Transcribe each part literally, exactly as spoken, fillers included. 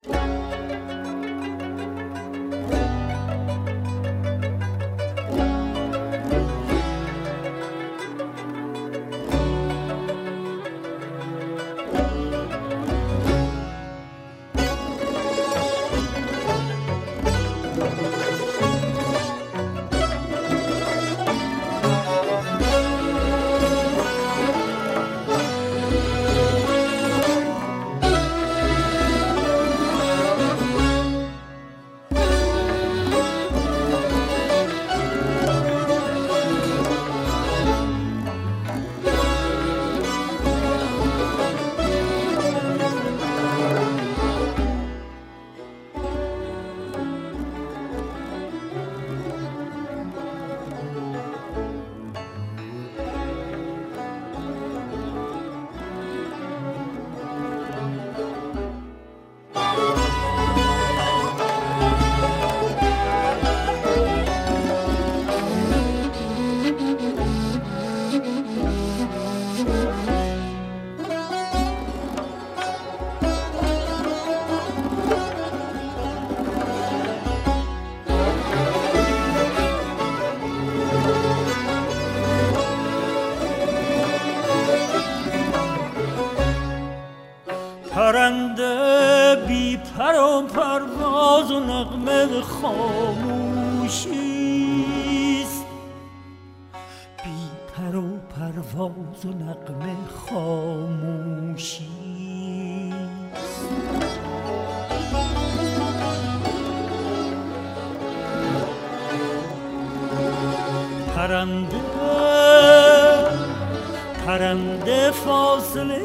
پرنده بی پر و پرواز و نغمه خاموشیست، بی پر و پرواز و نغمه خاموشیست. پرنده پرنده فاصله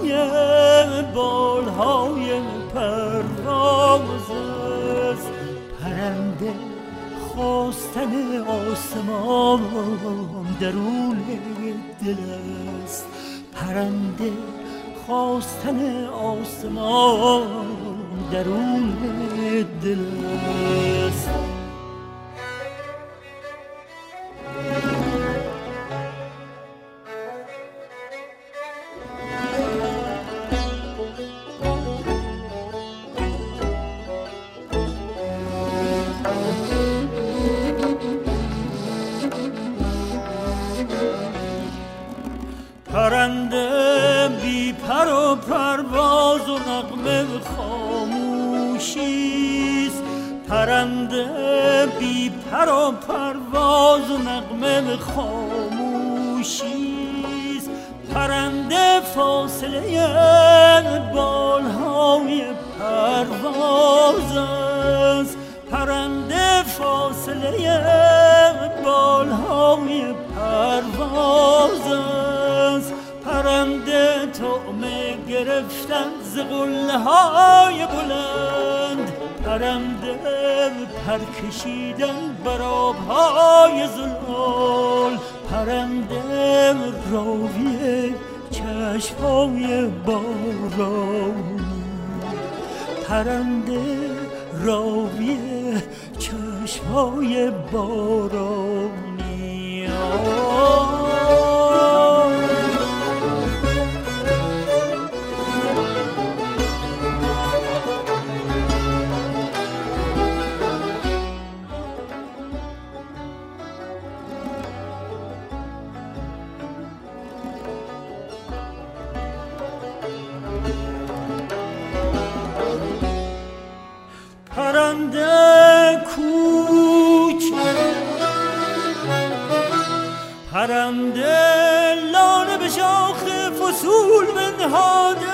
بالهای پرواز است، پرنده خواستن آسمان درون دل است، پرنده خواستن آسمان درون دل است. پرنده بی پر و پرواز و نغمه خاموشیست، پرنده بی پر و پرواز و نغمه خاموشیست. پرنده فاصله بالهای پرواز است، پرنده فاصله بالهای پرواز است، پرنده طعمه گرفتن ز قله‌های بلند، پرنده پر کشیدن بر آب‌های زلال، پرنده راوی چشم‌های بارانی، پرنده راوی چشم‌های بارانی. پرنده کوچ پرنده لانه به شاخ فصول بنهادن،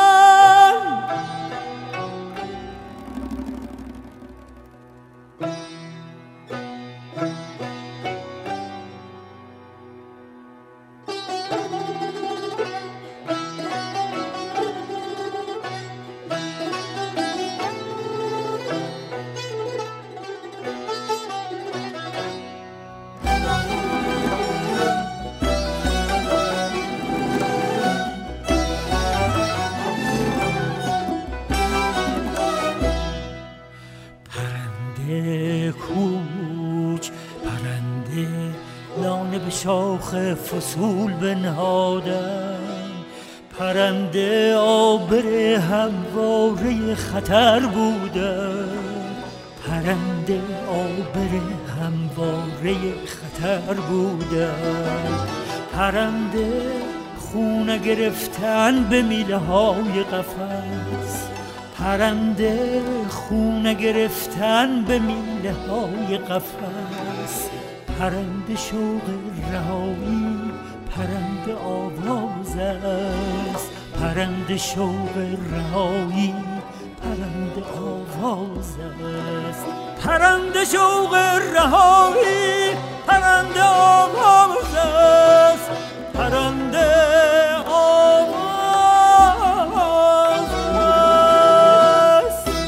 کوچ پرنده لانه به شاخ فصول بنهادن، پرنده آبر همواره خطر بوده، پرنده آبر همواره خطر بوده، پرنده خونه گرفتن به میله های قفس، پرنده خونه گرفتن به میله های قفس، پرنده شوق رهایی، پرنده آواز است، پرنده شوق رهایی، پرنده آواز است، پرنده شوق رهایی، پرنده آواز است، پرنده آواز است.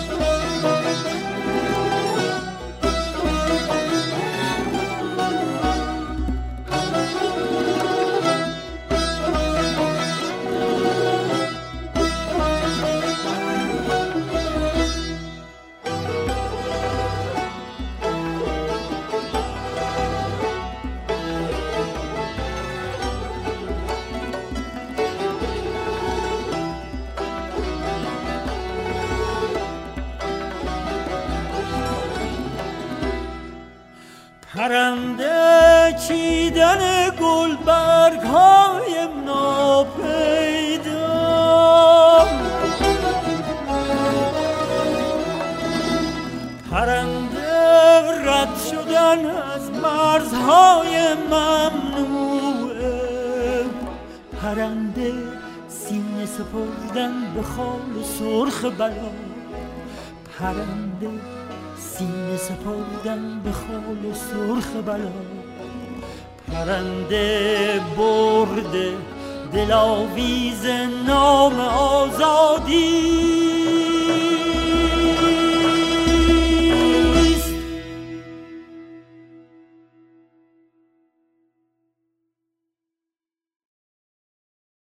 پرنده چیدن گلبرگ های ناپیدا، پرنده رد شدن از مرزهای ممنوعه، پرنده سینه سپردن به خال سرخ بلا، پرنده سینه سپردن به خال سرخ بلا، پرنده برده دلاویز نام آزادی،